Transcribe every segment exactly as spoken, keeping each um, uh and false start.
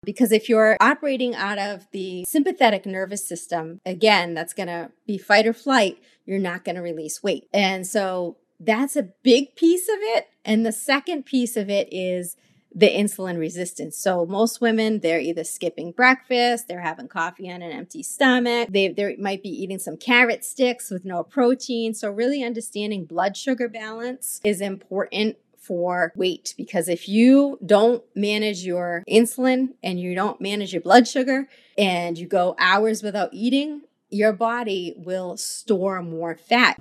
Because if you're operating out of the sympathetic nervous system, again, that's going to be fight or flight, you're not going to release weight. And so that's a big piece of it. And the second piece of it is the insulin resistance. So most women, they're either skipping breakfast, they're having coffee on an empty stomach, they, they might be eating some carrot sticks with no protein. So really understanding blood sugar balance is important for weight, because if you don't manage your insulin and you don't manage your blood sugar and you go hours without eating, your body will store more fat.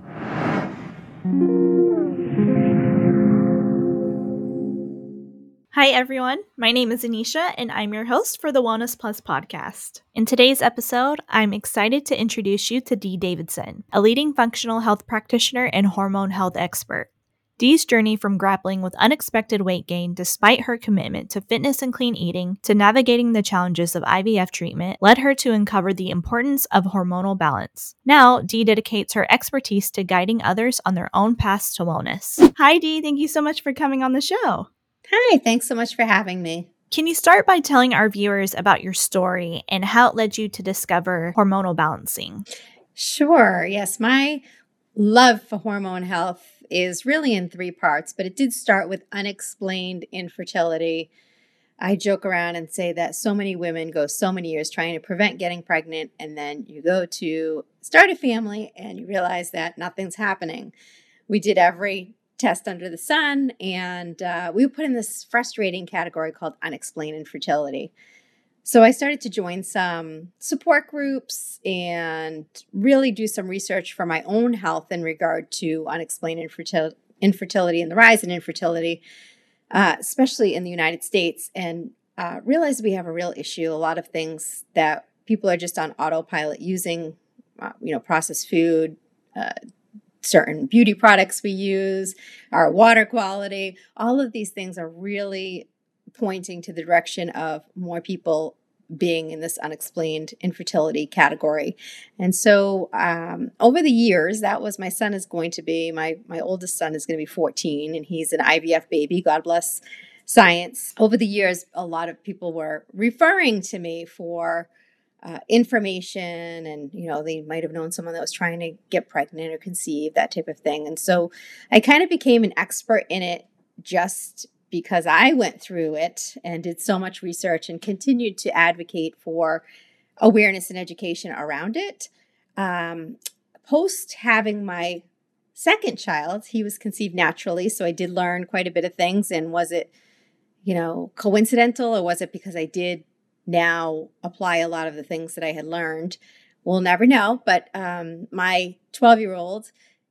Hi everyone, my name is Anisha and I'm your host for the Wellness Plus podcast. In today's episode, I'm excited to introduce you to Dee Davidson, a leading functional health practitioner and hormone health expert. Dee's journey from grappling with unexpected weight gain despite her commitment to fitness and clean eating to navigating the challenges of I V F treatment led her to uncover the importance of hormonal balance. Now, Dee dedicates her expertise to guiding others on their own paths to wellness. Hi Dee, thank you so much for coming on the show. Hi, thanks so much for having me. Can you start by telling our viewers about your story and how it led you to discover hormonal balancing? Sure. Yes, my love for hormone health is really in three parts, but it did start with unexplained infertility. I joke around and say that so many women go so many years trying to prevent getting pregnant, and then you go to start a family and you realize that nothing's happening. We did every test under the sun, and uh, we were put in this frustrating category called unexplained infertility. So I started to join some support groups and really do some research for my own health in regard to unexplained infertil- infertility and the rise in infertility, uh, especially in the United States, and uh, realized we have a real issue. A lot of things that people are just on autopilot using, uh, you know, processed food, uh, certain beauty products we use, our water quality, all of these things are really pointing to the direction of more people being in this unexplained infertility category. And so um, over the years, that was my son is going to be, my, my oldest son is going to be fourteen, and he's an I V F baby, God bless science. Over the years, a lot of people were referring to me for Uh, information, and you know, they might have known someone that was trying to get pregnant or conceive, that type of thing. And so I kind of became an expert in it just because I went through it and did so much research and continued to advocate for awareness and education around it. Um, post having my second child, he was conceived naturally, so I did learn quite a bit of things. And was it, you know, coincidental, or was it because I did now apply a lot of the things that I had learned? We'll never know. But um, my twelve-year-old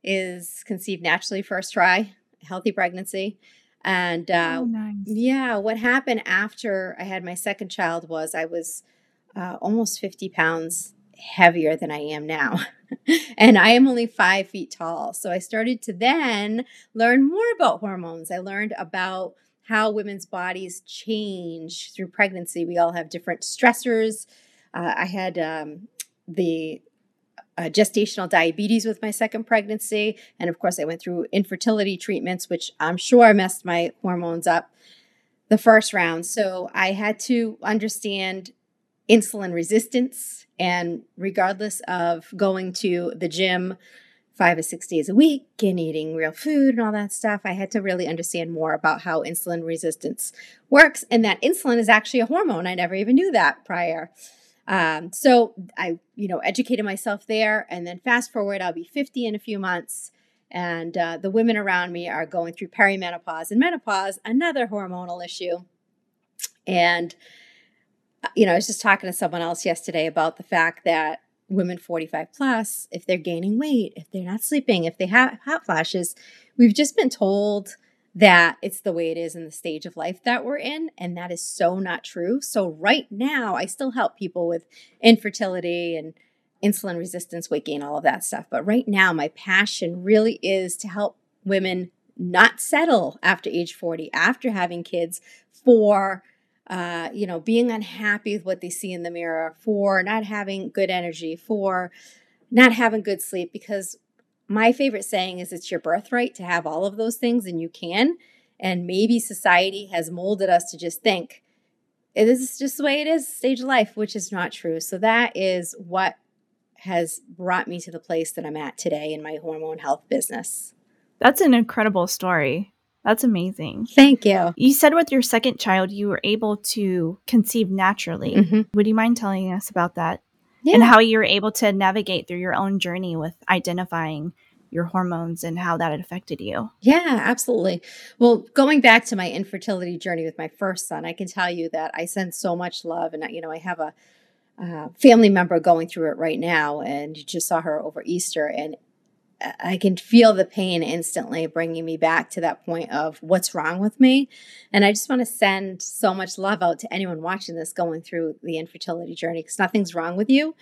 is conceived naturally, first try, healthy pregnancy. And uh, Oh, nice. yeah, what happened after I had my second child was I was uh, almost fifty pounds heavier than I am now. And I am only five feet tall. So I started to then learn more about hormones. I learned about how women's bodies change through pregnancy. We all have different stressors. Uh, I had um, the uh, gestational diabetes with my second pregnancy. And of course, I went through infertility treatments, which I'm sure messed my hormones up the first round. So I had to understand insulin resistance. And regardless of going to the gym five or six days a week and eating real food and all that stuff, I had to really understand more about how insulin resistance works, and that insulin is actually a hormone. I never even knew that prior. Um, so I, you know, educated myself there, and then fast forward, I'll be fifty in a few months, and uh, the women around me are going through perimenopause and menopause, another hormonal issue. And, you know, I was just talking to someone else yesterday about the fact that women forty-five plus, if they're gaining weight, if they're not sleeping, if they have hot flashes, we've just been told that it's the way it is in the stage of life that we're in. And that is so not true. So right now, I still help people with infertility and insulin resistance, weight gain, all of that stuff. But right now, my passion really is to help women not settle after age forty, after having kids, for Uh, you know, being unhappy with what they see in the mirror, for not having good energy, for not having good sleep. Because my favorite saying is it's your birthright to have all of those things, and you can. And maybe society has molded us to just think it is just the way it is, stage of life, which is not true. So that is what has brought me to the place that I'm at today in my hormone health business. That's an incredible story. That's amazing. Thank you. You said with your second child, you were able to conceive naturally. Mm-hmm. Would you mind telling us about that? Yeah. And how you were able to navigate through your own journey with identifying your hormones and how that had affected you? Yeah, absolutely. Well, going back to my infertility journey with my first son, I can tell you that I sent so much love. And, you know, I have a uh, family member going through it right now, and you just saw her over Easter. And I can feel the pain instantly bringing me back to that point of what's wrong with me. And I just want to send so much love out to anyone watching this going through the infertility journey, because nothing's wrong with you.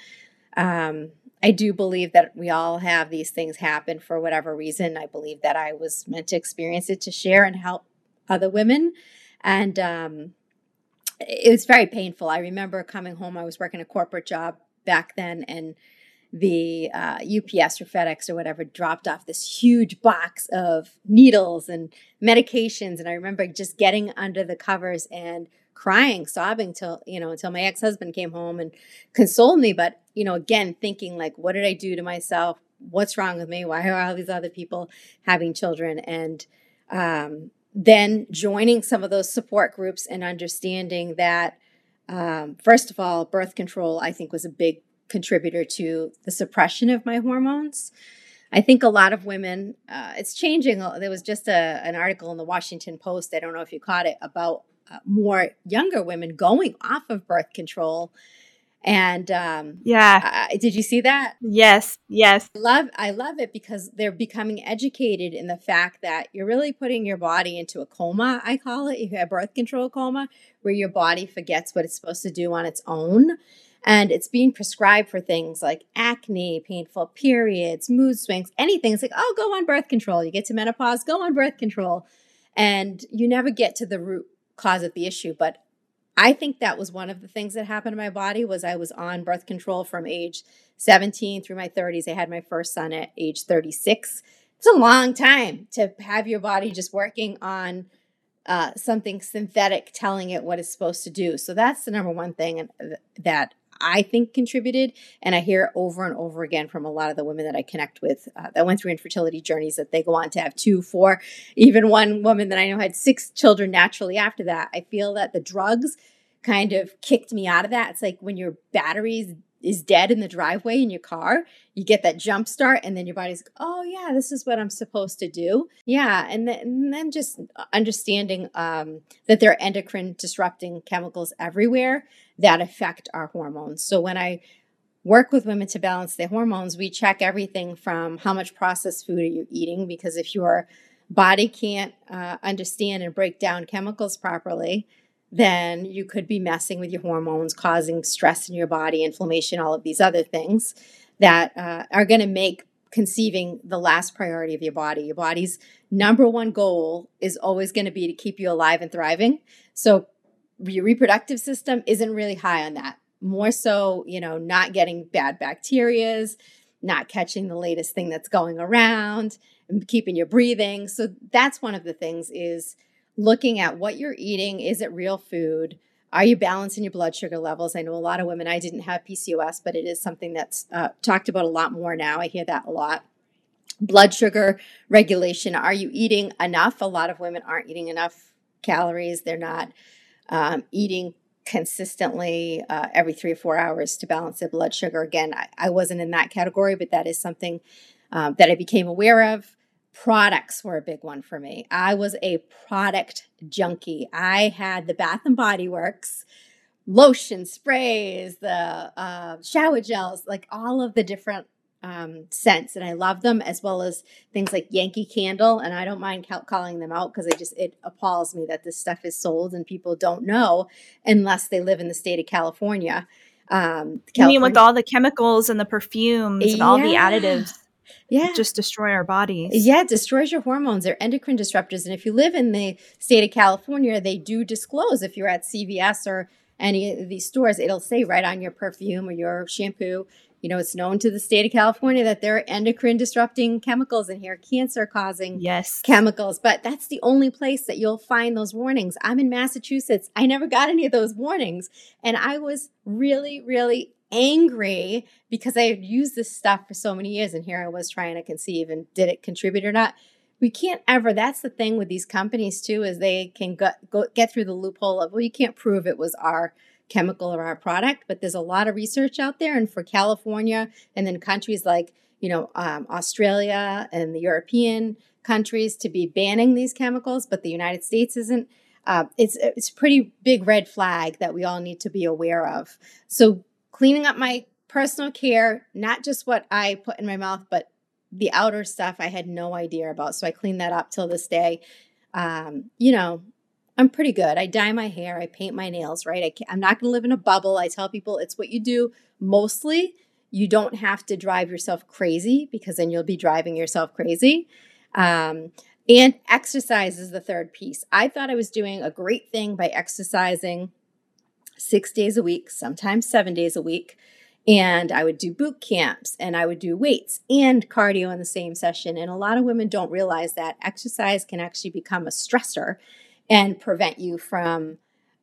Um, I do believe that we all have these things happen for whatever reason. I believe that I was meant to experience it to share and help other women. And um, it was very painful. I remember coming home, I was working a corporate job back then, and the uh, U P S or FedEx or whatever dropped off this huge box of needles and medications. And I remember just getting under the covers and crying, sobbing till, you know, until my ex-husband came home and consoled me. But, you know, again, thinking like, what did I do to myself? What's wrong with me? Why are all these other people having children? And um, then joining some of those support groups and understanding that, um, first of all, birth control, I think, was a big contributor to the suppression of my hormones. I think a lot of women, uh, it's changing. There was just a, an article in the Washington Post, I don't know if you caught it, about uh, more younger women going off of birth control. And um, yeah, uh, did you see that? Yes, yes. I love, I love it because they're becoming educated in the fact that you're really putting your body into a coma, I call it, a birth control coma, where your body forgets what it's supposed to do on its own. And it's being prescribed for things like acne, painful periods, mood swings, anything. It's like, oh, go on birth control. You get to menopause, go on birth control. And you never get to the root cause of the issue. But I think that was one of the things that happened to my body was I was on birth control from age seventeen through my thirties. I had my first son at age thirty-six. It's a long time to have your body just working on uh, something synthetic, telling it what it's supposed to do. So that's the number one thing that I think contributed. And I hear over and over again from a lot of the women that I connect with uh, that went through infertility journeys that they go on to have two, four, even one woman that I know had six children naturally after that. I feel that the drugs kind of kicked me out of that. It's like when your batteries is dead in the driveway in your car, you get that jump start and then your body's like, oh yeah, this is what I'm supposed to do. Yeah. And then, and then just understanding um, that there are endocrine disrupting chemicals everywhere that affect our hormones. So when I work with women to balance their hormones, we check everything from how much processed food are you eating, because if your body can't uh, understand and break down chemicals properly, then you could be messing with your hormones, causing stress in your body, inflammation, all of these other things that uh, are going to make conceiving the last priority of your body. Your body's number one goal is always going to be to keep you alive and thriving. So your reproductive system isn't really high on that. More so, you know, not getting bad bacterias, not catching the latest thing that's going around, and keeping your breathing. So that's one of the things is looking at what you're eating. Is it real food? Are you balancing your blood sugar levels? I know a lot of women, I didn't have P C O S, but it is something that's uh, talked about a lot more now. I hear that a lot. Blood sugar regulation. Are you eating enough? A lot of women aren't eating enough calories. They're not um, eating consistently uh, every three or four hours to balance their blood sugar. Again, I, I wasn't in that category, but that is something um, that I became aware of. Products were a big one for me. I was a product junkie. I had the Bath and Body Works lotion, sprays, the uh, shower gels, like all of the different um, scents, and I love them, as well as things like Yankee Candle. And I don't mind ca- calling them out because I just it appalls me that this stuff is sold and people don't know unless they live in the state of California. Um, California. You mean with all the chemicals and the perfumes and yeah. all the additives? Yeah. Just destroy our bodies. Yeah, it destroys your hormones. They're endocrine disruptors. And if you live in the state of California, they do disclose if you're at C V S or any of these stores, it'll say right on your perfume or your shampoo, You know, it's known to the state of California that there are endocrine disrupting chemicals in here, cancer causing Yes. chemicals, but that's the only place that you'll find those warnings. I'm in Massachusetts. I never got any of those warnings. And I was really, really angry because I had used this stuff for so many years. And here I was trying to conceive, and did it contribute or not? We can't ever, that's the thing with these companies too, is they can go, go get through the loophole of, well, you can't prove it was our chemical or our product, but there's a lot of research out there. And for California and then countries like, you know, um, Australia and the European countries to be banning these chemicals, but the United States isn't, uh, it's, it's a pretty big red flag that we all need to be aware of. So cleaning up my personal care, not just what I put in my mouth, but the outer stuff I had no idea about. So I cleaned that up till this day. Um, you know, I'm pretty good. I dye my hair. I paint my nails, right? I can't, I'm not going to live in a bubble. I tell people it's what you do mostly. You don't have to drive yourself crazy, because then you'll be driving yourself crazy. Um, and exercise is the third piece. I thought I was doing a great thing by exercising six days a week, sometimes seven days a week. And I would do boot camps, and I would do weights and cardio in the same session. And a lot of women don't realize that exercise can actually become a stressor and prevent you from,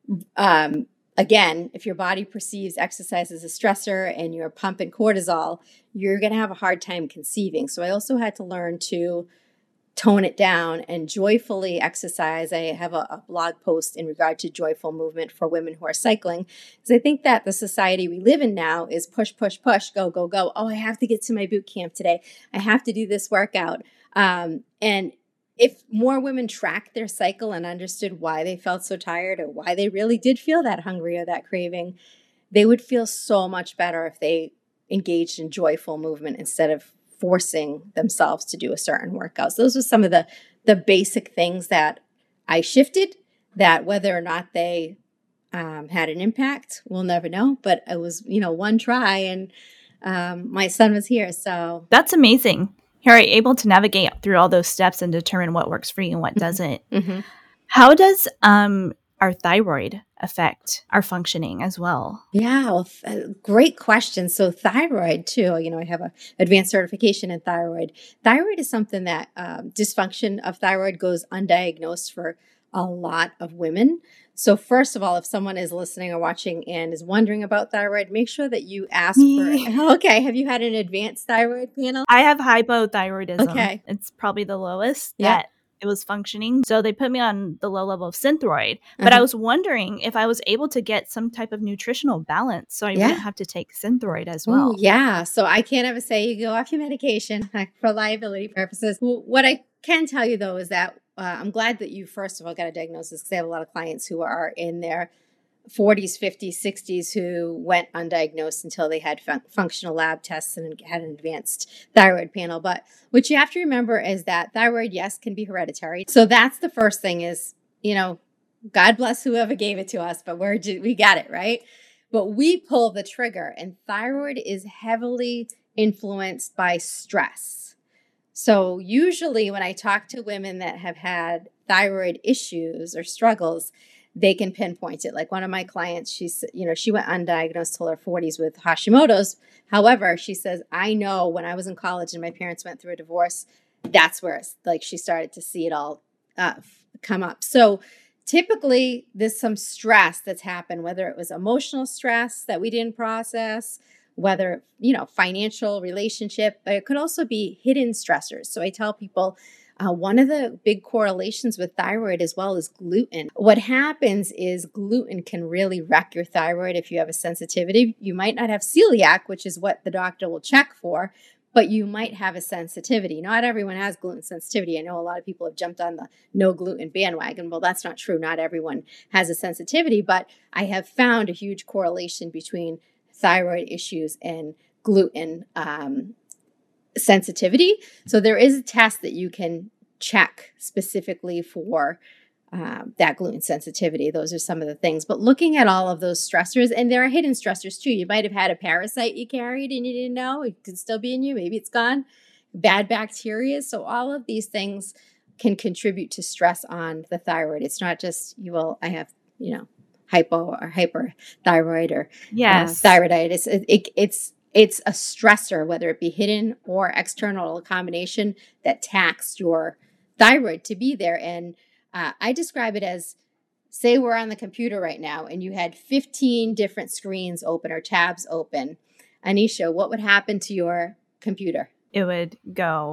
um, again, if your body perceives exercise as a stressor and you're pumping cortisol, you're going to have a hard time conceiving. So I also had to learn to tone it down and joyfully exercise. I have a, a blog post in regard to joyful movement for women who are cycling, because I think that the society we live in now is push, push, push, go, go, go. Oh, I have to get to my boot camp today. I have to do this workout. Um, and if more women tracked their cycle and understood why they felt so tired, or why they really did feel that hungry or that craving, they would feel so much better if they engaged in joyful movement instead of forcing themselves to do a certain workout. So those are some of the, the basic things that I shifted, that whether or not they um, had an impact, we'll never know. But it was, you know, one try, and um, my son was here. So that's amazing. Here, are you able to navigate through all those steps and determine what works for you and what doesn't? Mm-hmm. How does um, our thyroid affect our functioning as well? Yeah, well, th- great question. So thyroid too, you know, I have a advanced certification in thyroid. Thyroid is something that um, dysfunction of thyroid goes undiagnosed for a lot of women. So first of all, if someone is listening or watching and is wondering about thyroid, make sure that you ask for, okay, have you had an advanced thyroid panel? I have hypothyroidism. Okay. It's probably the lowest Yeah. that it was functioning. So they put me on the low level of Synthroid. But Uh-huh. I was wondering if I was able to get some type of nutritional balance so I Yeah. wouldn't have to take Synthroid as well. Ooh, yeah. So I can't ever say you go off your medication for liability purposes. Well, what I can tell you, though, is that uh, I'm glad that you, first of all, got a diagnosis, because I have a lot of clients who are in their forties, fifties, sixties who went undiagnosed until they had fun- functional lab tests and had an advanced thyroid panel. But what you have to remember is that thyroid, yes, can be hereditary. So that's the first thing is, you know, God bless whoever gave it to us, but we're we got it, right? But we pull the trigger, and thyroid is heavily influenced by stress. So usually when I talk to women that have had thyroid issues or struggles, they can pinpoint it. Like one of my clients, she's, you know, she went undiagnosed till her forties with Hashimoto's. However, she says, I know when I was in college and my parents went through a divorce, that's where it's like she started to see it all uh, come up. So typically there's some stress that's happened, whether it was emotional stress that we didn't process, whether, you know, financial, relationship, but it could also be hidden stressors. So I tell people, Uh, one of the big correlations with thyroid as well is gluten. What happens is gluten can really wreck your thyroid if you have a sensitivity. You might not have celiac, which is what the doctor will check for, but you might have a sensitivity. Not everyone has gluten sensitivity. I know a lot of people have jumped on the no gluten bandwagon. Well, that's not true. Not everyone has a sensitivity, but I have found a huge correlation between thyroid issues and gluten um, sensitivity. So there is a test that you can check specifically for um, that gluten sensitivity. Those are some of the things. But looking at all of those stressors, and there are hidden stressors too. You might have had a parasite you carried and you didn't know. It could still be in you. Maybe it's gone. Bad bacteria. So all of these things can contribute to stress on the thyroid. It's not just, you will, I have, you know, hypo or hyperthyroid or yes. uh, thyroiditis. It, it, it's it's a stressor, whether it be hidden or external, a combination that taxed your thyroid to be there. And uh, I describe it as, say we're on the computer right now and you had fifteen different screens open or tabs open. Anisha, what would happen to your computer? It would go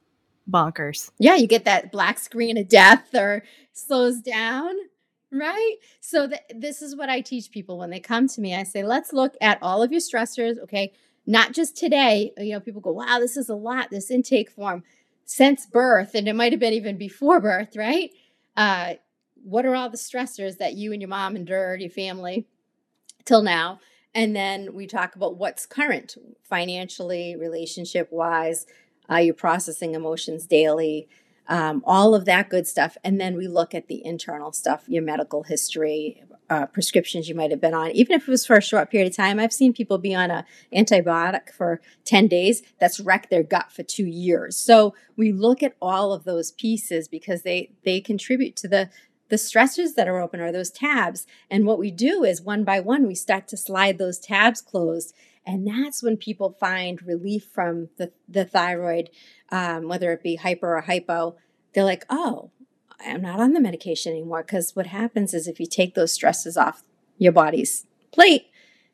bonkers. Yeah, you get that black screen of death or slows down, right? So th- this is what I teach people when they come to me. I say, let's look at all of your stressors, okay? Not just today. You know, people go, wow, this is a lot, this intake form since birth, and it might have been even before birth, right? Uh, what are all the stressors that you and your mom endured, your family, till now? And then we talk about what's current, financially, relationship-wise, uh, you're processing emotions daily, um, all of that good stuff. And then we look at the internal stuff, your medical history, uh, prescriptions you might have been on. Even if it was for a short period of time, I've seen people be on an antibiotic for ten days that's wrecked their gut for two years. So we look at all of those pieces because they they contribute to the the stressors that are open, or those tabs. And what we do is one by one, we start to slide those tabs closed. And that's when people find relief from the, the thyroid, um, whether it be hyper or hypo. They're like, oh, I'm not on the medication anymore. Because what happens is if you take those stresses off your body's plate,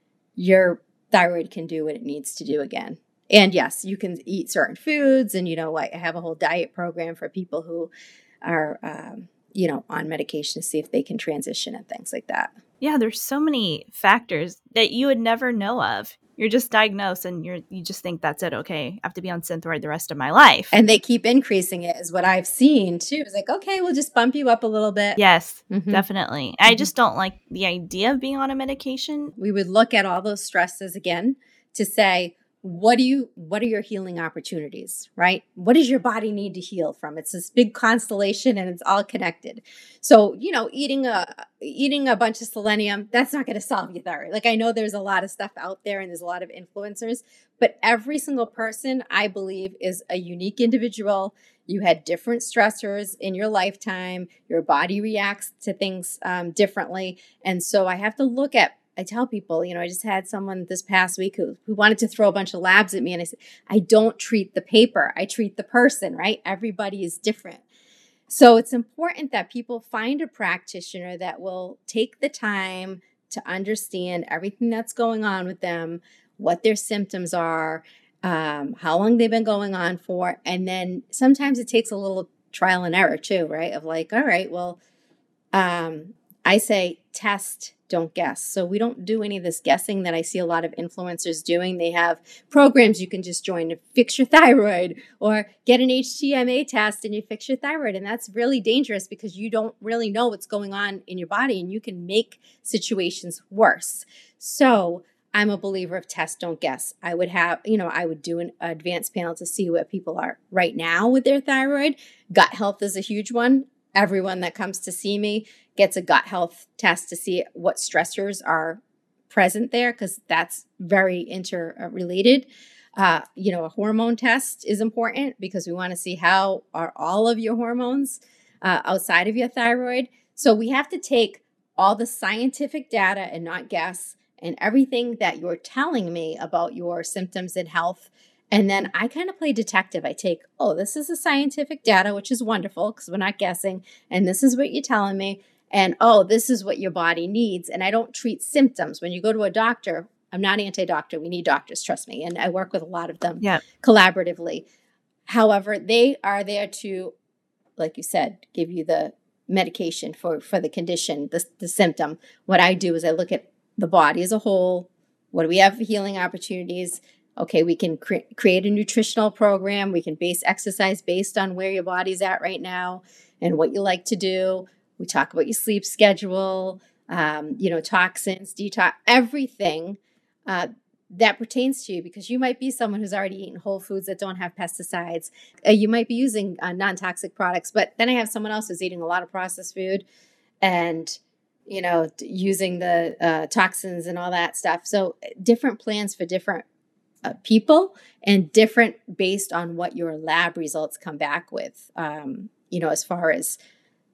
your thyroid can do what it needs to do again. And yes, you can eat certain foods. And, you know, I have a whole diet program for people who are, um, you know, on medication to see if they can transition and things like that. Yeah, there's so many factors that you would never know of. You're just diagnosed and you're you just think that's it. Okay, I have to be on Synthroid the rest of my life. And they keep increasing it is what I've seen too. It's like, okay, we'll just bump you up a little bit. Yes, Mhm. definitely. I just don't like the idea of being on a medication. We would look at all those stresses again to say, what do you what are your healing opportunities, right? What does your body need to heal from? It's this big constellation and it's all connected. So, you know, eating a eating a bunch of selenium, that's not going to solve your thyroid. Like, I know there's a lot of stuff out there and there's a lot of influencers, but every single person, I believe, is a unique individual. You had different stressors in your lifetime. Your body reacts to things um, differently. And so I have to look at I tell people, you know, I just had someone this past week who, who wanted to throw a bunch of labs at me. And I said, I don't treat the paper. I treat the person, right? Everybody is different. So it's important that people find a practitioner that will take the time to understand everything that's going on with them, what their symptoms are, um, how long they've been going on for. And then sometimes it takes a little trial and error too, right? Of like, all right, well, um, I say test, don't guess. So we don't do any of this guessing that I see a lot of influencers doing. They have programs you can just join to fix your thyroid, or get an H T M A test and you fix your thyroid. And that's really dangerous because you don't really know what's going on in your body and you can make situations worse. So I'm a believer of test, don't guess. I would have, you know, I would do an advanced panel to see where people are right now with their thyroid. Gut health is a huge one. Everyone that comes to see me gets a gut health test to see what stressors are present there, because that's very interrelated. Uh, you know, a hormone test is important because we want to see how are all of your hormones uh, outside of your thyroid. So we have to take all the scientific data and not guess, and everything that you're telling me about your symptoms and health. And then I kind of play detective. I take, oh, this is the scientific data, which is wonderful because we're not guessing. And this is what you're telling me. And, oh, this is what your body needs. And I don't treat symptoms. When you go to a doctor, I'm not anti-doctor. We need doctors, trust me. And I work with a lot of them Yep. collaboratively. However, they are there to, like you said, give you the medication for, for the condition, the, the symptom. What I do is I look at the body as a whole. What do we have for healing opportunities? Okay, we can cre- create a nutritional program. We can base exercise based on where your body's at right now and what you like to do. We talk about your sleep schedule, um, you know, toxins, detox, everything uh, that pertains to you, because you might be someone who's already eaten whole foods that don't have pesticides. Uh, you might be using uh, non-toxic products, but then I have someone else who's eating a lot of processed food and, you know, using the uh, toxins and all that stuff. So different plans for different Uh, people, and different based on what your lab results come back with, um, you know, as far as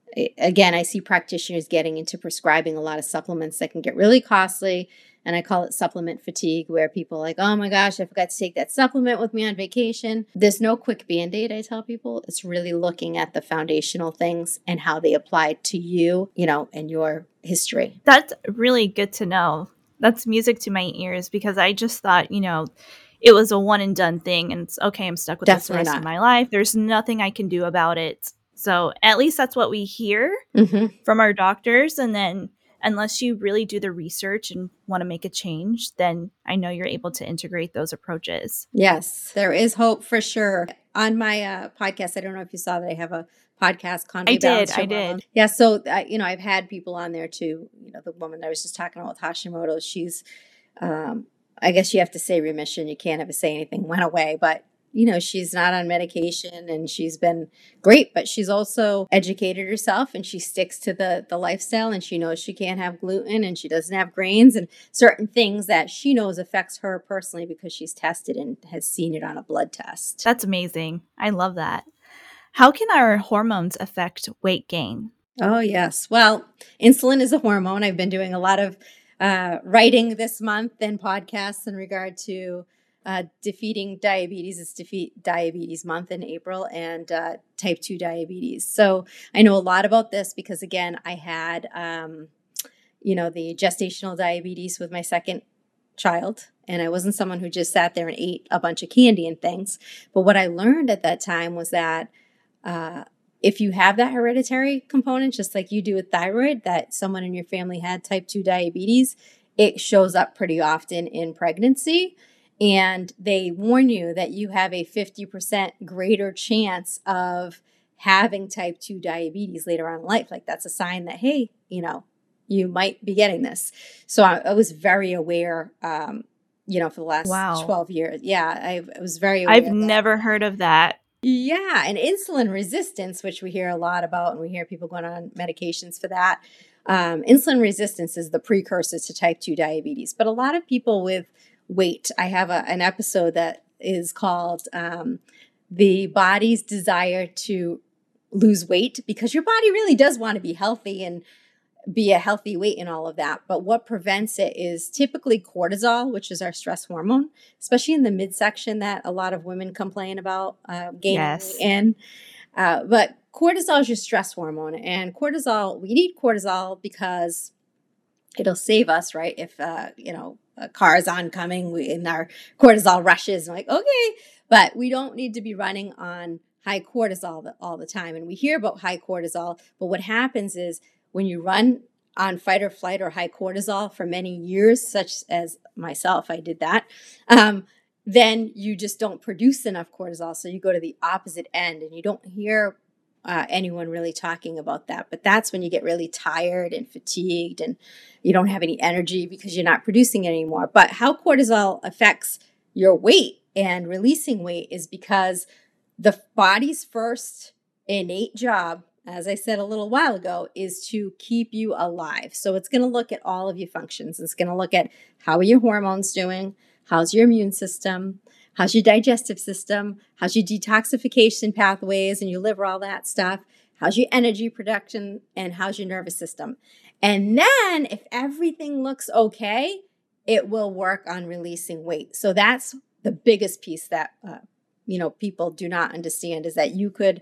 a- again, I see practitioners getting into prescribing a lot of supplements that can get really costly. And I call it supplement fatigue, where people are like, oh my gosh, I forgot to take that supplement with me on vacation. There's no quick Band-Aid, I tell people. It's really looking at the foundational things and how they apply to you, you know, and your history. That's really good to know. That's music to my ears, because I just thought, you know, it was a one and done thing and it's okay, I'm stuck with this the Definitely rest not. of my life. There's nothing I can do about it. So at least that's what we hear Mm-hmm. from our doctors. And then unless you really do the research and want to make a change, then I know you're able to integrate those approaches. Yes, there is hope for sure. On my uh, podcast, I don't know if you saw that I have a podcast, Convey I did, Balance I Your did. Hormones. Yeah, so uh, you know, I've had people on there too. You know, the woman I was just talking about with Hashimoto's, she's, um, I guess you have to say remission. You can't ever say anything went away, but you know, she's not on medication and she's been great, but she's also educated herself and she sticks to the the lifestyle, and she knows she can't have gluten and she doesn't have grains and certain things that she knows affects her personally because she's tested and has seen it on a blood test. That's amazing. I love that. How can our hormones affect weight gain? Oh, yes. Well, insulin is a hormone. I've been doing a lot of uh, writing this month and podcasts in regard to uh, defeating diabetes. It's Defeat Diabetes Month in April, and uh, type two diabetes. So I know a lot about this because, again, I had, um, you know, the gestational diabetes with my second child. And I wasn't someone who just sat there and ate a bunch of candy and things. But what I learned at that time was that uh, if you have that hereditary component, just like you do with thyroid, that someone in your family had type two diabetes, it shows up pretty often in pregnancy. And they warn you that you have a fifty percent greater chance of having type two diabetes later on in life. Like that's a sign that, hey, you know, you might be getting this. So I, I was very aware, um, you know, for the last Wow. twelve years. Yeah, I, I was very aware. I've of that. never heard of that. Yeah, and insulin resistance, which we hear a lot about, and we hear people going on medications for that. Um, insulin resistance is the precursor to type two diabetes. But a lot of people with weight, I have a, an episode that is called um, The Body's Desire to Lose Weight, because your body really does want to be healthy and be a healthy weight and all of that. But what prevents it is typically cortisol, which is our stress hormone, especially in the midsection that a lot of women complain about uh, gaining Yes. weight in. Uh, but cortisol is your stress hormone. And cortisol, we need cortisol because it'll save us, right? If, uh, you know, a car is oncoming we, and our cortisol rushes, I'm like, okay. But we don't need to be running on high cortisol the, all the time. And we hear about high cortisol, but what happens is when you run on fight or flight or high cortisol for many years, such as myself, I did that, um, then you just don't produce enough cortisol. So you go to the opposite end, and you don't hear uh, anyone really talking about that. But that's when you get really tired and fatigued and you don't have any energy because you're not producing it anymore. But how cortisol affects your weight and releasing weight is because the body's first innate job, as I said a little while ago, is to keep you alive. So it's going to look at all of your functions. It's going to look at how are your hormones doing? How's your immune system? How's your digestive system? How's your detoxification pathways and your liver, all that stuff? How's your energy production? And how's your nervous system? And then if everything looks okay, it will work on releasing weight. So that's the biggest piece that, uh, you know, people do not understand, is that you could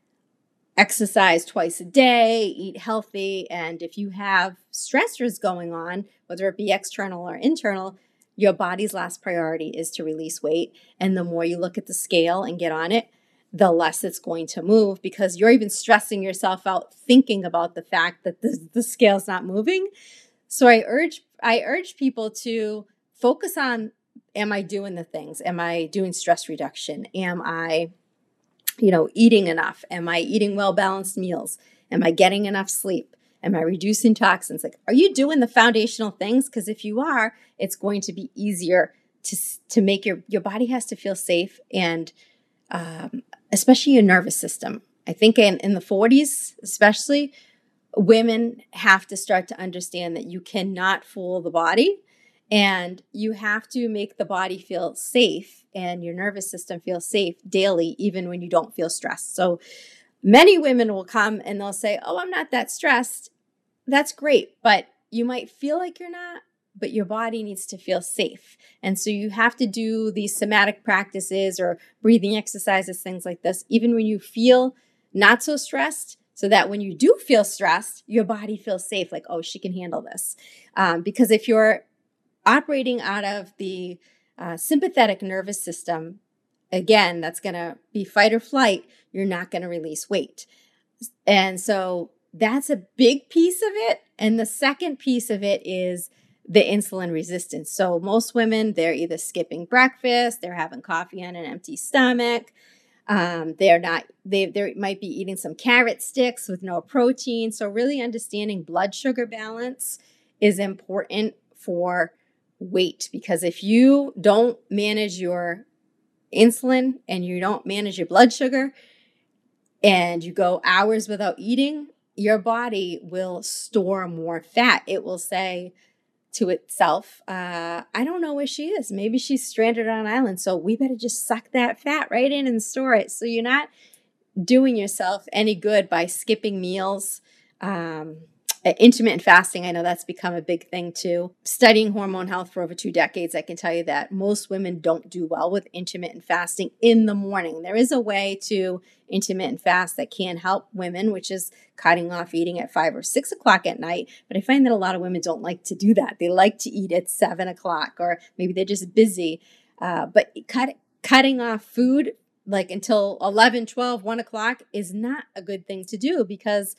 exercise twice a day, eat healthy, and if you have stressors going on, whether it be external or internal, your body's last priority is to release weight. And the more you look at the scale and get on it, the less it's going to move, because you're even stressing yourself out thinking about the fact that the, the scale's not moving. So I urge I urge people to focus on, am I doing the things? Am I doing stress reduction? Am I you know, eating enough? Am I eating well-balanced meals? Am I getting enough sleep? Am I reducing toxins? Like, are you doing the foundational things? Because if you are, it's going to be easier to to make your, your body has to feel safe, and um, especially your nervous system. I think in, in the forties, especially, women have to start to understand that you cannot fool the body. And you have to make the body feel safe and your nervous system feel safe daily, even when you don't feel stressed. So Many women will come and they'll say, oh, I'm not that stressed. That's great. But you might feel like you're not, but your body needs to feel safe. And so you have to do these somatic practices or breathing exercises, things like this, even when you feel not so stressed, so that when you do feel stressed, your body feels safe, like, oh, she can handle this. Um, because if you're operating out of the uh, sympathetic nervous system, again, that's going to be fight or flight, you're not going to release weight. And so that's a big piece of it. And the second piece of it is the insulin resistance. So most women, they're either skipping breakfast, they're having coffee on an empty stomach. Um, they're not, they, they might be eating some carrot sticks with no protein. So really understanding blood sugar balance is important for weight, because if you don't manage your insulin and you don't manage your blood sugar and you go hours without eating, your body will store more fat. It will say to itself, uh, I don't know where she is. Maybe she's stranded on an island. So we better just suck that fat right in and store it. So you're not doing yourself any good by skipping meals. Um, intermittent fasting, I know that's become a big thing too. Studying hormone health for over two decades, I can tell you that most women don't do well with intermittent fasting in the morning. There is a way to intermittent fast that can help women, which is cutting off eating at five or six o'clock at night. But I find that a lot of women don't like to do that. They like to eat at seven o'clock, or maybe they're just busy. Uh, but cut, cutting off food like until eleven, twelve, one o'clock is not a good thing to do, because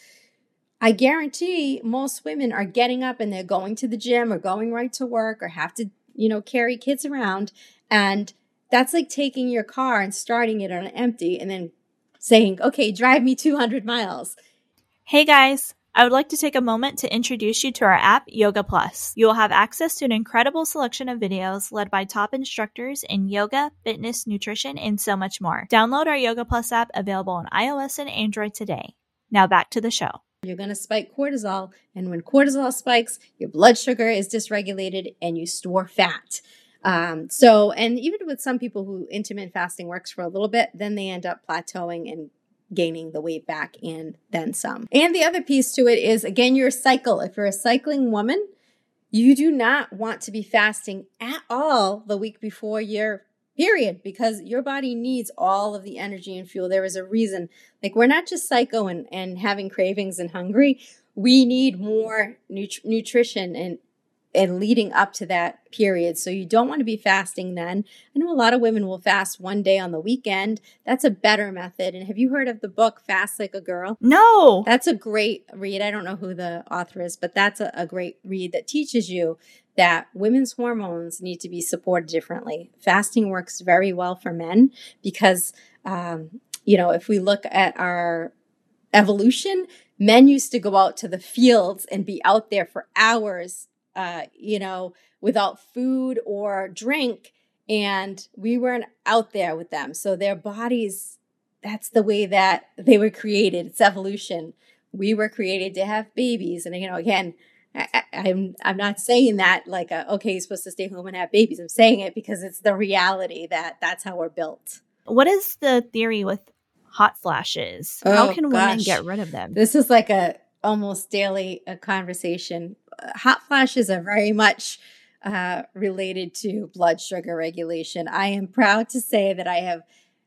I guarantee most women are getting up and they're going to the gym or going right to work or have to, you know, carry kids around. And that's like taking your car and starting it on empty and then saying, okay, drive me two hundred miles. Hey guys, I would like to take a moment to introduce you to our app, Yoga Plus. You will have access to an incredible selection of videos led by top instructors in yoga, fitness, nutrition, and so much more. Download our Yoga Plus app, available on iOS and Android today. Now back to the show. You're going to spike cortisol, and when cortisol spikes, your blood sugar is dysregulated and you store fat. Um, so, and even with some people who intermittent fasting works for a little bit, then they end up plateauing and gaining the weight back and then some. And the other piece to it is, again, your cycle. If you're a cycling woman, you do not want to be fasting at all the week before your period, because your body needs all of the energy and fuel. There is a reason. Like, we're not just psycho and, and having cravings and hungry. We need more nut- nutrition and and leading up to that period. So you don't want to be fasting then. I know a lot of women will fast one day on the weekend. That's a better method. And have you heard of the book Fast Like a Girl? No. That's a great read. I don't know who the author is, but that's a, a great read that teaches you that women's hormones need to be supported differently. Fasting works very well for men because, um, you know, if we look at our evolution, men used to go out to the fields and be out there for hours, uh, you know, without food or drink. And we weren't out there with them. So their bodies, that's the way that they were created. It's evolution. We were created to have babies. And, you know, again, I, I'm I'm not saying that like, a, okay, you're supposed to stay home and have babies. I'm saying it because it's the reality that that's how we're built. What is the theory with hot flashes? Oh, how can gosh. women get rid of them? This is like a almost daily a conversation. Uh, hot flashes are very much uh, related to blood sugar regulation. I am proud to say that I have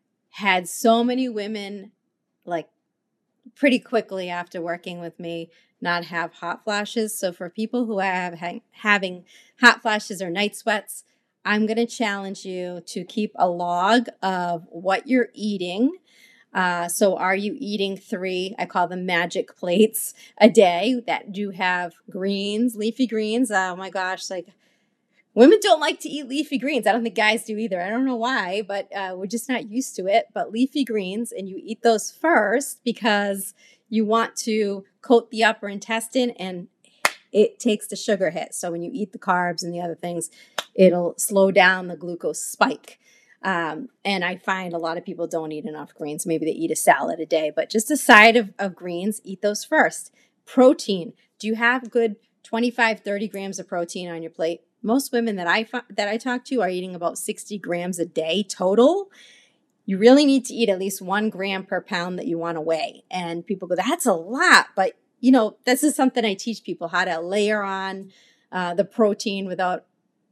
had so many women, like pretty quickly after working with me, not have hot flashes. So for people who are ha- having hot flashes or night sweats, I'm going to challenge you to keep a log of what you're eating. Uh, so are you eating three, I call them magic plates a day that do have greens, leafy greens? Oh my gosh, like women don't like to eat leafy greens. I don't think guys do either. I don't know why, but uh, we're just not used to it. But leafy greens, and you eat those first because you want to coat the upper intestine and it takes the sugar hit. So when you eat the carbs and the other things, it'll slow down the glucose spike. Um, and I find a lot of people don't eat enough greens. Maybe they eat a salad a day, but just a side of, of greens, eat those first. Protein. Do you have good twenty-five, thirty grams of protein on your plate? Most women that I that I talk to are eating about sixty grams a day total. you really need to eat at least one gram per pound that you want to weigh. And people go, that's a lot. But, you know, this is something I teach people, how to layer on uh, the protein without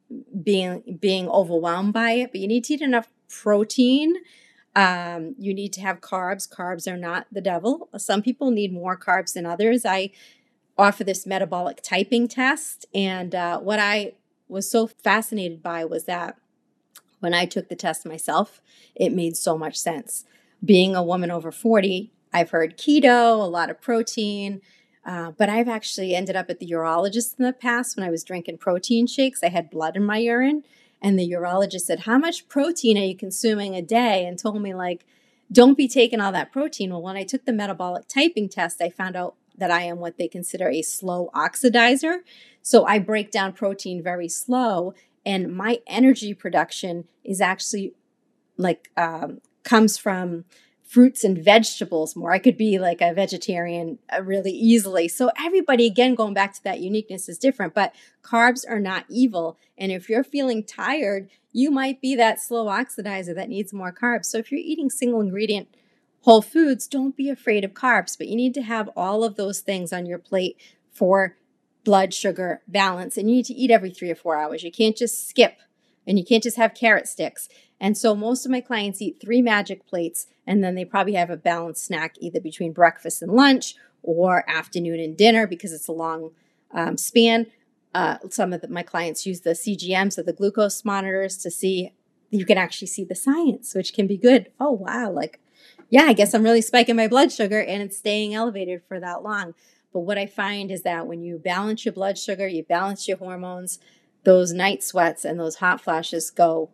being being overwhelmed by it. But you need to eat enough protein. Um, you need to have carbs. Carbs are not the devil. Some people need more carbs than others. I offer this metabolic typing test. And uh, what I was so fascinated by was that when I took the test myself, it made so much sense. Being a woman over forty, I've heard keto, a lot of protein, uh, but I've actually ended up at the urologist in the past when I was drinking protein shakes. I had blood in my urine, and the urologist said, how much protein are you consuming a day? And told me, like, don't be taking all that protein. Well, when I took the metabolic typing test, I found out that I am what they consider a slow oxidizer. So I break down protein very slow, and my energy production is actually like um, comes from fruits and vegetables more. I could be like a vegetarian uh, really easily. So everybody, again, going back to that uniqueness is different, but carbs are not evil. And if you're feeling tired, you might be that slow oxidizer that needs more carbs. So if you're eating single ingredient whole foods, don't be afraid of carbs, but you need to have all of those things on your plate for blood sugar balance. And you need to eat every three or four hours. You can't just skip, and you can't just have carrot sticks. And so most of my clients eat three magic plates, and then they probably have a balanced snack either between breakfast and lunch or afternoon and dinner because it's a long um, span. Uh, some of the, my clients use the C G Ms, or the glucose monitors, to see, you can actually see the science, which can be good. Oh, wow. Like, yeah, I guess I'm really spiking my blood sugar and it's staying elevated for that long. But what I find is that when you balance your blood sugar, you balance your hormones, those night sweats and those hot flashes go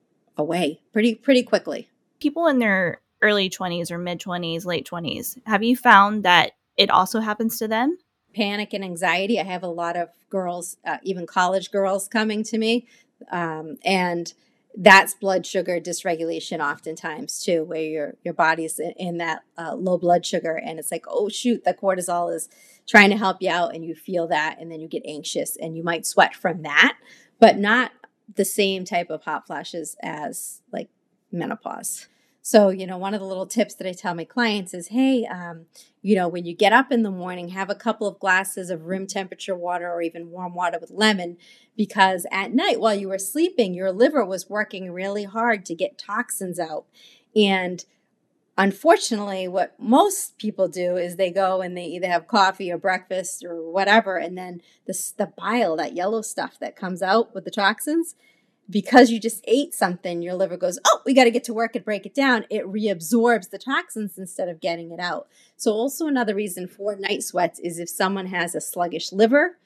away pretty, pretty quickly. People in their early twenties or mid twenties, late twenties, have you found that it also happens to them? Panic and anxiety. I have a lot of girls, uh, even college girls, coming to me. Um, and that's blood sugar dysregulation oftentimes too, where your your body's in, in that uh, low blood sugar, and it's like, oh shoot, the cortisol is trying to help you out, and you feel that, and then you get anxious, and you might sweat from that, but not the same type of hot flashes as like menopause. So, you know, one of the little tips that I tell my clients is, hey, um, you know, when you get up in the morning, have a couple of glasses of room temperature water or even warm water with lemon, because at night while you were sleeping, your liver was working really hard to get toxins out. And unfortunately, what most people do is they go and they either have coffee or breakfast or whatever, and then the, the bile, that yellow stuff that comes out with the toxins, because you just ate something, your liver goes, oh, we got to get to work and break it down. It reabsorbs the toxins instead of getting it out. So also another reason for night sweats is if someone has a sluggish liver,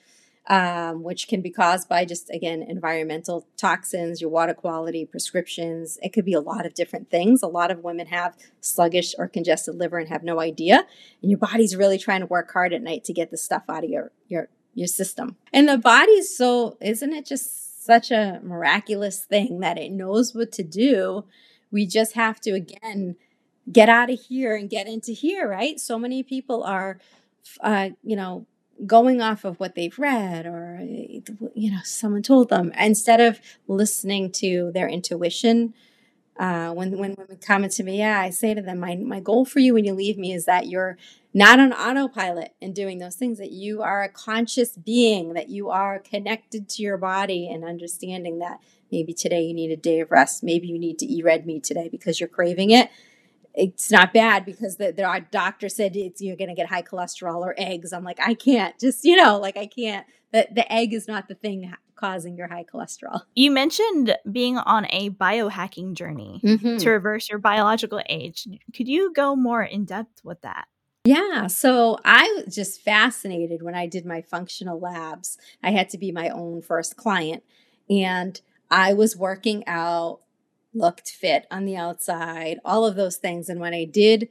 um, which can be caused by just, again, environmental toxins, your water quality, prescriptions. It could be a lot of different things. A lot of women have sluggish or congested liver and have no idea. And your body's really trying to work hard at night to get the stuff out of your, your, your system. And the body's so, isn't it just such a miraculous thing that it knows what to do? We just have to, again, get out of here and get into here, right? So many people are, uh, you know, going off of what they've read or, you know, someone told them, instead of listening to their intuition. Uh, when, when women come to me, yeah, I say to them, my, my goal for you when you leave me is that you're not on autopilot and doing those things, that you are a conscious being, that you are connected to your body and understanding that maybe today you need a day of rest. Maybe you need to eat red meat today because you're craving it. It's not bad because the, the our doctor said it's, you're going to get high cholesterol, or eggs. I'm like, I can't just, you know, like I can't, the, the egg is not the thing causing your high cholesterol. You mentioned being on a biohacking journey mm-hmm. to reverse your biological age. Could you go more in depth with that? Yeah. So I was just fascinated when I did my functional labs. I had to be my own first client, and I was working out, looked fit on the outside, all of those things. And when I did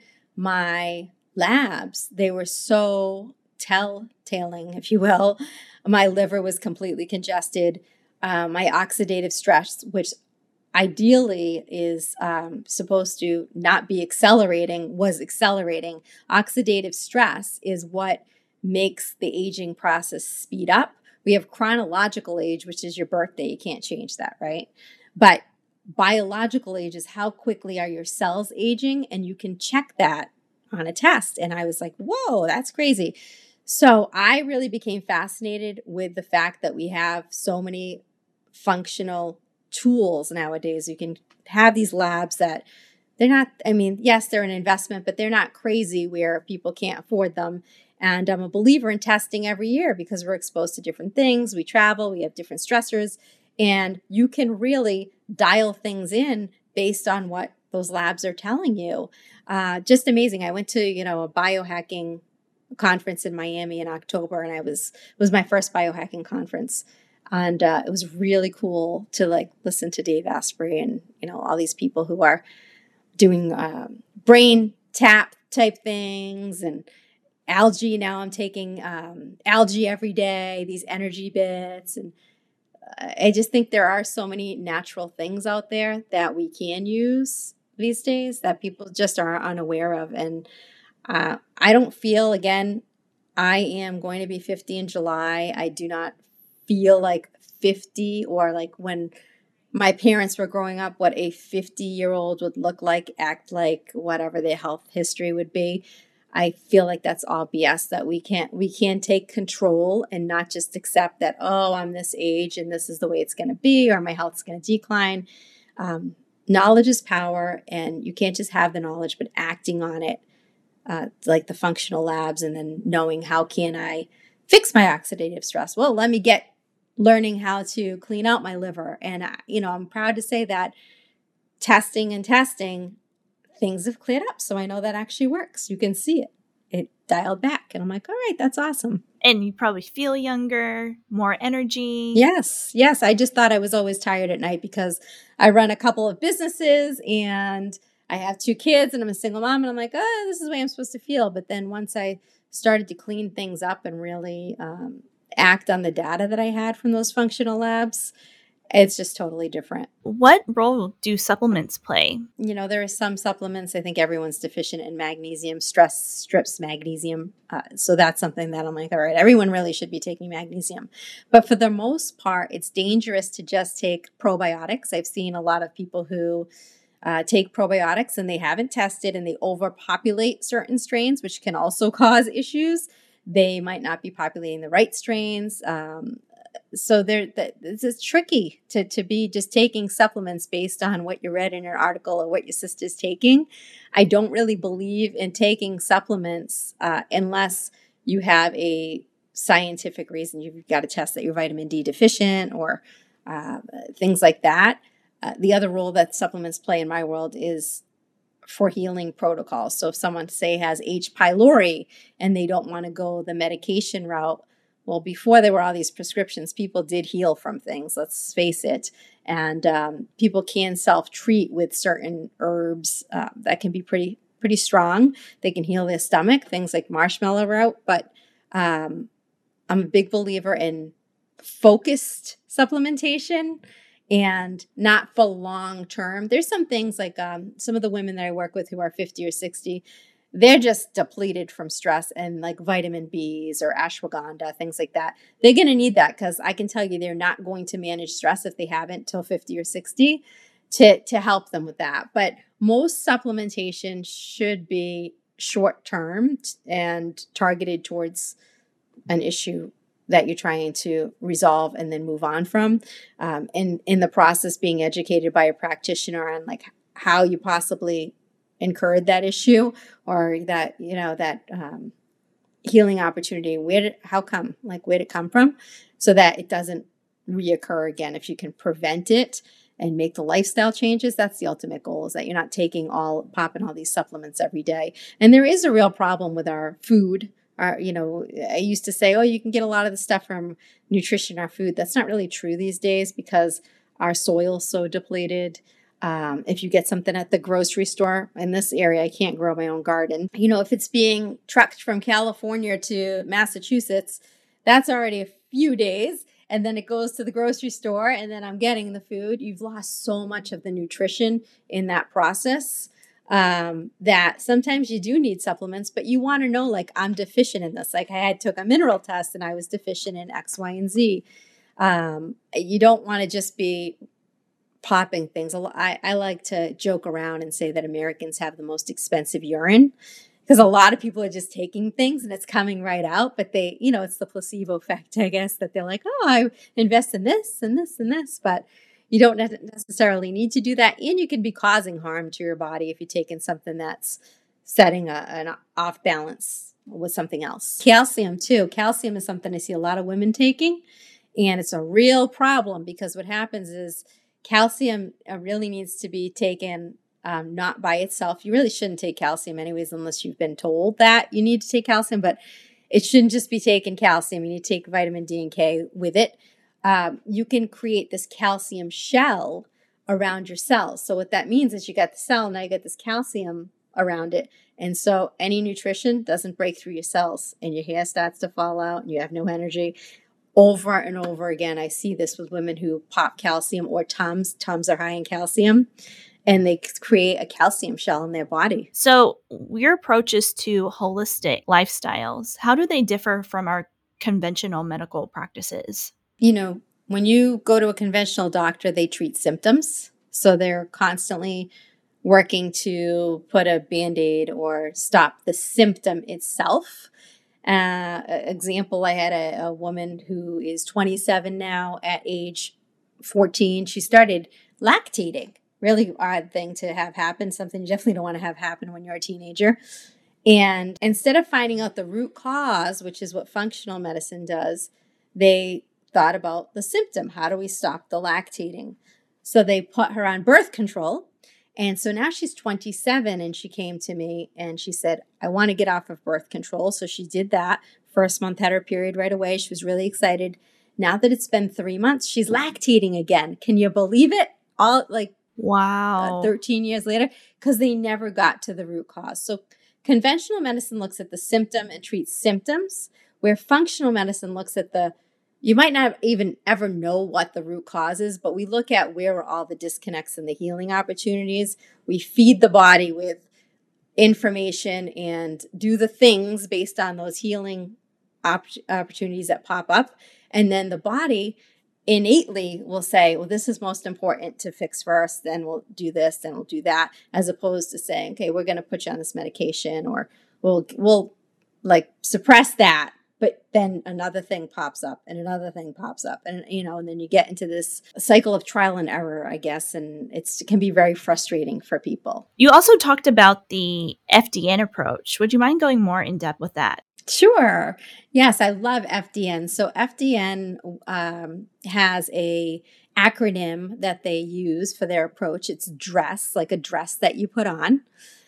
my labs, they were so telltale, if you will. My liver was completely congested. Um, my oxidative stress, which ideally is um, supposed to not be accelerating, was accelerating. Oxidative stress is what makes the aging process speed up. We have chronological age, which is your birthday. You can't change that, right? But biological age is how quickly are your cells aging, and you can check that on a test. And I was like, whoa, that's crazy. So I really became fascinated with the fact that we have so many functional tools nowadays. You can have these labs that they're not, I mean, yes, they're an investment, but they're not crazy where people can't afford them. And I'm a believer in testing every year because we're exposed to different things. We travel, we have different stressors, and you can really dial things in based on what those labs are telling you. Uh, just amazing. I went to, you know, a biohacking conference in Miami in October, and I was, it was my first biohacking conference. And uh, it was really cool to like listen to Dave Asprey and, you know, all these people who are doing um, brain tap type things and algae. Now I'm taking um, algae every day, these energy bits. And I just think there are so many natural things out there that we can use these days that people just are unaware of. And uh, I don't feel, again, I am going to be fifty in July. I do not feel like fifty or like when my parents were growing up, what a fifty year old would look like, act like, whatever their health history would be. I feel like that's all B S, that we can't, we can take control and not just accept that, oh, I'm this age and this is the way it's going to be, or my health's going to decline. Um, knowledge is power, and you can't just have the knowledge, but acting on it, uh, like the functional labs, and then knowing how can I fix my oxidative stress? Well, let me get learning how to clean out my liver. And, I, you know, I'm proud to say that testing and testing, things have cleared up. So I know that actually works. You can see it. It dialed back. And I'm like, all right, that's awesome. And you probably feel younger, more energy. Yes. Yes. I just thought I was always tired at night because I run a couple of businesses and I have two kids and I'm a single mom. And I'm like, oh, this is the way I'm supposed to feel. But then once I started to clean things up and really um, act on the data that I had from those functional labs, it's just totally different. What role do supplements play? You know, there are some supplements. I think everyone's deficient in magnesium. Stress strips magnesium. Uh, so that's something that I'm like, all right, everyone really should be taking magnesium. But for the most part, it's dangerous to just take probiotics. I've seen a lot of people who uh, take probiotics and they haven't tested and they overpopulate certain strains, which can also cause issues. They might not be populating the right strains. Um, So there, it's it's tricky to, to be just taking supplements based on what you read in an article or what your sister's taking. I don't really believe in taking supplements uh, unless you have a scientific reason. You've got to test that you're vitamin D deficient or uh, things like that. Uh, the other role that supplements play in my world is for healing protocols. So if someone, say, has H. pylori and they don't want to go the medication route, well, before there were all these prescriptions, people did heal from things, let's face it. And um, people can self-treat with certain herbs uh, that can be pretty pretty strong. They can heal their stomach, things like marshmallow root. But um, I'm a big believer in focused supplementation and not for long term. There's some things like um, some of the women that I work with who are fifty or sixty, they're just depleted from stress and like vitamin B's or ashwagandha, things like that. They're going to need that because I can tell you they're not going to manage stress if they haven't till fifty or sixty to, to help them with that. But most supplementation should be short term and targeted towards an issue that you're trying to resolve and then move on from. Um, and in the process, being educated by a practitioner on like how you possibly incurred that issue or that, you know, that um, healing opportunity. Where did, how come, like where did it come from so that it doesn't reoccur again. If you can prevent it and make the lifestyle changes, that's the ultimate goal, is that you're not taking all, popping all these supplements every day. And there is a real problem with our food. Our, you know, I used to say, oh, you can get a lot of the stuff from nutrition, our food. That's not really true these days because our soil's so depleted. Um, if you get something at the grocery store in this area, I can't grow my own garden. You know, if it's being trucked from California to Massachusetts, that's already a few days. And then it goes to the grocery store and then I'm getting the food. You've lost so much of the nutrition in that process um, that sometimes you do need supplements, but you want to know, like, I'm deficient in this. Like I had took a mineral test and I was deficient in X, Y, and Z. Um, you don't want to just be popping things. I, I like to joke around and say that Americans have the most expensive urine because a lot of people are just taking things and it's coming right out. But they, you know, it's the placebo effect, I guess, that they're like, oh, I invest in this and this and this. But you don't necessarily need to do that. And you can be causing harm to your body if you're taking something that's setting a, an off balance with something else. Calcium, too. Calcium is something I see a lot of women taking. And it's a real problem because what happens is calcium uh, really needs to be taken um, not by itself. You really shouldn't take calcium anyways, unless you've been told that you need to take calcium, but it shouldn't just be taking calcium. You need to take vitamin D and K with it. Um, you can create this calcium shell around your cells. So what that means is you got the cell, now you got this calcium around it. And so any nutrition doesn't break through your cells and your hair starts to fall out and you have no energy. Over and over again, I see this with women who pop calcium or Tums. Tums are high in calcium, and they create a calcium shell in their body. So your approaches to holistic lifestyles, how do they differ from our conventional medical practices? You know, when you go to a conventional doctor, they treat symptoms. So they're constantly working to put a Band-Aid or stop the symptom itself. Uh, example, I had a, a woman who is twenty-seven now. At age fourteen, she started lactating. Really odd thing to have happen, something you definitely don't want to have happen when you're a teenager. And instead of finding out the root cause, which is what functional medicine does, they thought about the symptom. How do we stop the lactating? So they put her on birth control. And so now she's twenty-seven and she came to me and she said, I want to get off of birth control. So she did that. First month had her period right away. She was really excited. Now that it's been three months, she's lactating again. Can you believe it? All like wow, uh, thirteen years later, because they never got to the root cause. So conventional medicine looks at the symptom and treats symptoms, where functional medicine looks at the You might not even ever know what the root cause is, but we look at where are all the disconnects and the healing opportunities. We feed the body with information and do the things based on those healing op- opportunities that pop up. And then the body innately will say, well, this is most important to fix first, then we'll do this, then we'll do that, as opposed to saying, okay, we're going to put you on this medication, or we'll, we'll like suppress that. But then another thing pops up and another thing pops up, and, you know, and then you get into this cycle of trial and error, I guess. And it's, it can be very frustrating for people. You also talked about the F D N approach. Would you mind going more in depth with that? Sure. Yes, I love F D N. So F D N um, has a acronym that they use for their approach. It's DRESS, like a dress that you put on.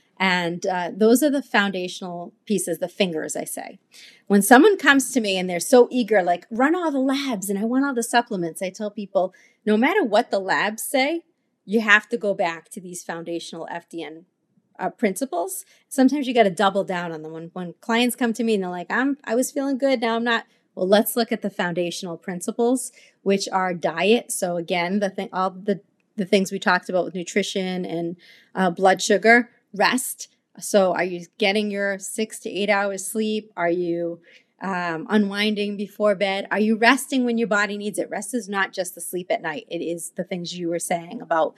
And uh, those are the foundational pieces, the fingers, I say. When someone comes to me and they're so eager, like, run all the labs and I want all the supplements, I tell people, no matter what the labs say, you have to go back to these foundational F D N uh, principles. Sometimes you got to double down on them. When, when clients come to me and they're like, I'm, I was feeling good, now I'm not. Well, let's look at the foundational principles, which are diet. So again, the thing, all the, the things we talked about with nutrition and uh, blood sugar. Rest. So are you getting your six to eight hours sleep? Are you um, unwinding before bed? Are you resting when your body needs it? Rest is not just the sleep at night. It is the things you were saying about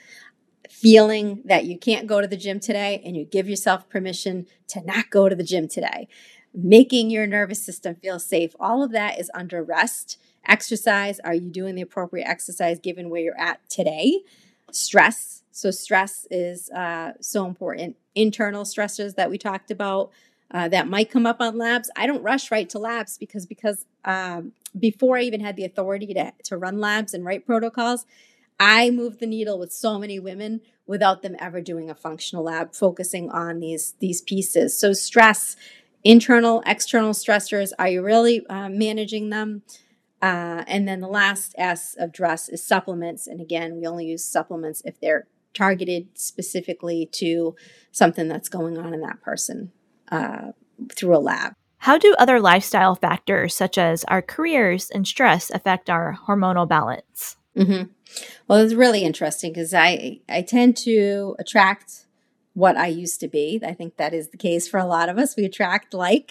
feeling that you can't go to the gym today and you give yourself permission to not go to the gym today. Making your nervous system feel safe. All of that is under rest. Exercise. Are you doing the appropriate exercise given where you're at today? Stress. So stress is uh, so important. Internal stressors that we talked about uh, that might come up on labs. I don't rush right to labs because because um, before I even had the authority to, to run labs and write protocols, I moved the needle with so many women without them ever doing a functional lab, focusing on these, these pieces. So stress, internal, external stressors, are you really uh, managing them? Uh, and then the last S of DRESS is supplements. And again, we only use supplements if they're targeted specifically to something that's going on in that person uh, through a lab. How do other lifestyle factors such as our careers and stress affect our hormonal balance? Mm-hmm. Well, it's really interesting because I, I tend to attract what I used to be. I think that is the case for a lot of us. We attract like.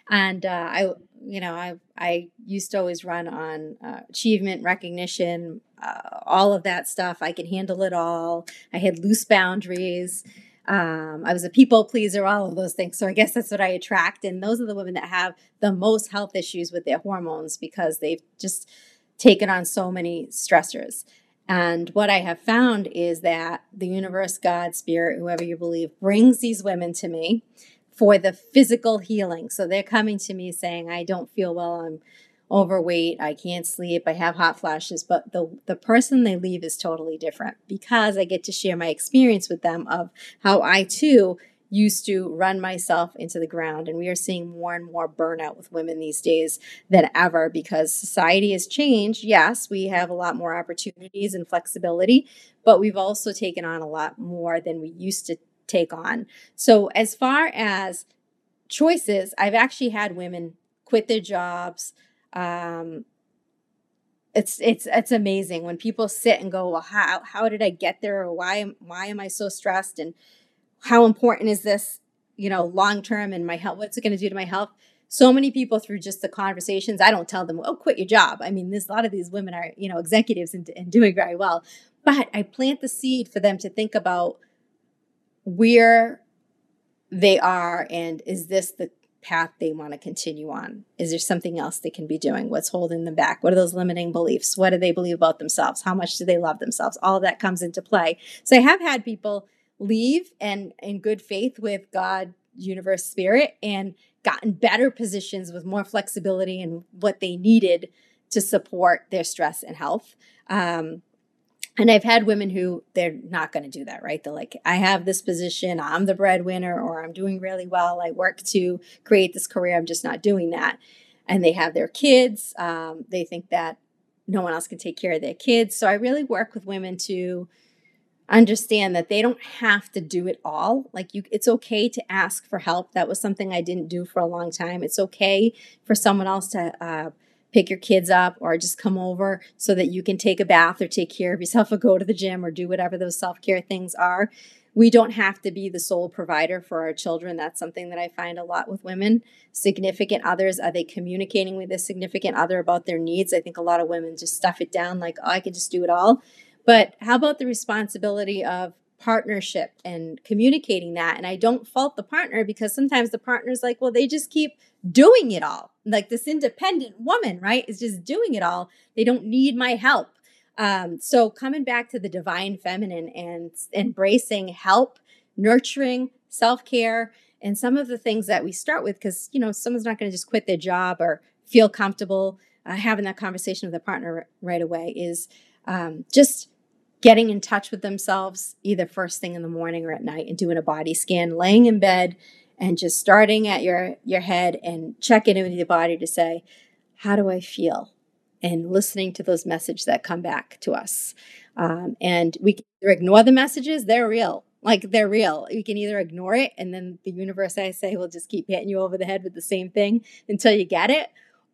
And uh, I, you know, I I used to always run on uh, achievement recognition, uh, all of that stuff. I can handle it all. I had loose boundaries. Um, I was a people pleaser, all of those things. So I guess that's what I attract. And those are the women that have the most health issues with their hormones because they've just taken on so many stressors. And what I have found is that the universe, God, spirit, whoever you believe, brings these women to me for the physical healing. So they're coming to me saying, I don't feel well, I'm overweight, I can't sleep, I have hot flashes. But the, the person they leave is totally different because I get to share my experience with them of how I too used to run myself into the ground. And we are seeing more and more burnout with women these days than ever because society has changed. Yes, we have a lot more opportunities and flexibility, but we've also taken on a lot more than we used to take on. So as far as choices, I've actually had women quit their jobs. Um, it's it's it's amazing when people sit and go, well, how how did I get there? Or why am why am I so stressed? And how important is this, you know, long term in my health? What's it going to do to my health? So many people through just the conversations, I don't tell them, oh, quit your job. I mean, there's a lot of these women are, you know, executives and, and doing very well. But I plant the seed for them to think about where they are and is this the path they want to continue on? Is there something else they can be doing? What's holding them back? What are those limiting beliefs? What do they believe about themselves? How much do they love themselves? All of that comes into play. So I have had people leave and in good faith with God, universe, spirit, and gotten better positions with more flexibility and what they needed to support their stress and health. Um, and I've had women who they're not going to do that, right? They're like, I have this position, I'm the breadwinner, or I'm doing really well. I work to create this career. I'm just not doing that. And they have their kids. Um, they think that no one else can take care of their kids. So I really work with women to understand that they don't have to do it all. Like you, it's okay to ask for help. That was something I didn't do for a long time. It's okay for someone else to uh, pick your kids up or just come over so that you can take a bath or take care of yourself or go to the gym or do whatever those self-care things are. We don't have to be the sole provider for our children. That's something that I find a lot with women. Significant others, are they communicating with a significant other about their needs? I think a lot of women just stuff it down like, oh, I can just do it all. But how about the responsibility of partnership and communicating that? And I don't fault the partner because sometimes the partner's like, well, they just keep doing it all. Like this independent woman, right, is just doing it all. They don't need my help. Um, so coming back to the divine feminine and embracing help, nurturing, self-care, and some of the things that we start with, because, you know, someone's not going to just quit their job or feel comfortable uh, having that conversation with a partner right away, is um, just getting in touch with themselves either first thing in the morning or at night and doing a body scan, laying in bed and just starting at your, your head and checking in with your body to say, how do I feel? And listening to those messages that come back to us. Um, and we can either ignore the messages, they're real. Like they're real. You can either ignore it and then the universe, I say, will just keep hitting you over the head with the same thing until you get it.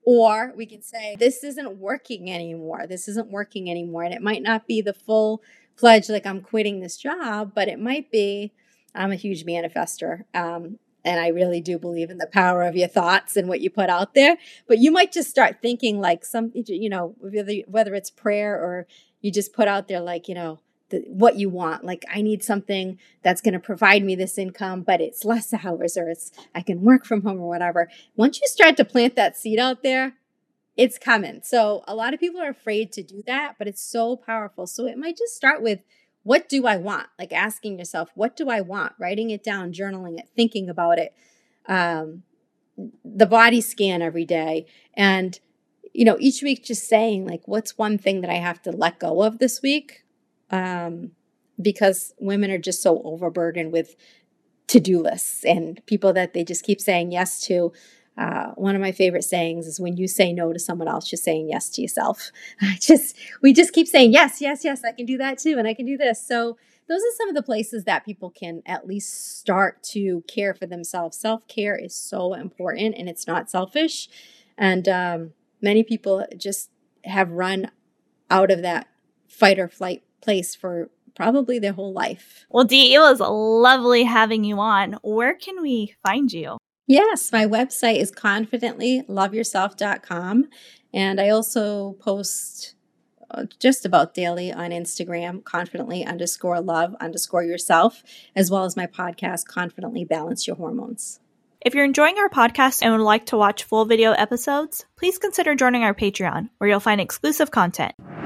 Or we can say, this isn't working anymore. This isn't working anymore. And it might not be the full fledged, like I'm quitting this job, but it might be, I'm a huge manifester. Um, and I really do believe in the power of your thoughts and what you put out there. But you might just start thinking like some, you know, whether, whether it's prayer or you just put out there like, you know, the, what you want. Like, I need something that's going to provide me this income, but it's less hours or it's, I can work from home or whatever. Once you start to plant that seed out there, it's coming. So a lot of people are afraid to do that, but it's so powerful. So it might just start with, what do I want? Like asking yourself, what do I want? Writing it down, journaling it, thinking about it, um, the body scan every day. And, you know, each week just saying like, what's one thing that I have to let go of this week? Um, because women are just so overburdened with to-do lists and people that they just keep saying yes to. Uh, one of my favorite sayings is when you say no to someone else, you're saying yes to yourself. I just, we just keep saying, yes, yes, yes, I can do that too. And I can do this. So those are some of the places that people can at least start to care for themselves. Self-care is so important and it's not selfish. And um, many people just have run out of that fight or flight place for probably their whole life. Well, Dee, it was lovely having you on. Where can we find you? Yes, my website is confidently love yourself dot com. And I also post uh, just about daily on Instagram, confidently underscore love underscore yourself, as well as my podcast, Confidently Balance Your Hormones. If you're enjoying our podcast and would like to watch full video episodes, please consider joining our Patreon, where you'll find exclusive content.